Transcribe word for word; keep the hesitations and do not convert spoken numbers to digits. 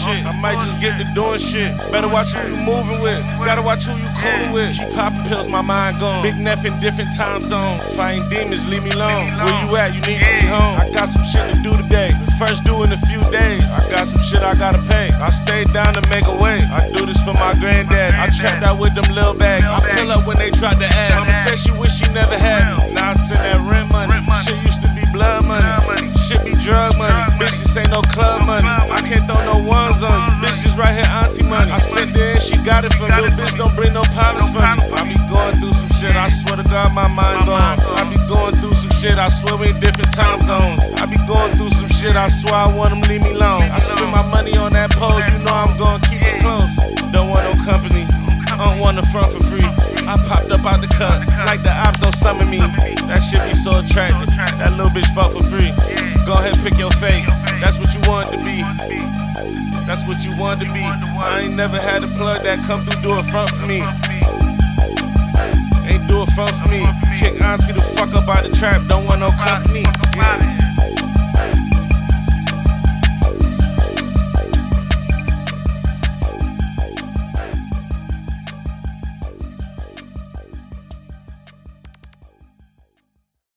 shit. I might just get to doing shit. Better watch who you moving with. Gotta watch who you coolin' with. Keep popping pills, my mind gone. Big Neff in different time zones. Fighting demons, leave me alone. Where you at? You need to be home. I got some shit to do today. First due in a few days. I got some shit I gotta pay. I stayed down to make a way. I do this for my granddad. I trapped out with them lil bags. I pull up when they tried to add. Mama said she wish she never had me. Now I send that rent money. Shit used to be blood money. Shit be drug money. Bitch, this ain't no club money. I can't throw no ones on you. Bitch, just right here, auntie money. I sit there and she got it for me. Little bitch don't bring no problems for me. I be going through some shit. I swear to God, my mind gone. I be going through some shit. I swear we in different time zones. I be going through some shit. I swear I want them leave me alone. I spend my money on that pole. You know I'm gonna keep it close. Don't want no company. I don't want the front for free. I popped up out the cut, like the ops don't summon me. That shit be so attractive, that little bitch fuck for free. Go ahead, pick your fate, that's what you wanted to be. That's what you wanted to be. I ain't never had a plug that come through do a front for me. Ain't do a front for me. Kick auntie the fuck up out the trap, don't want no company. Yeah.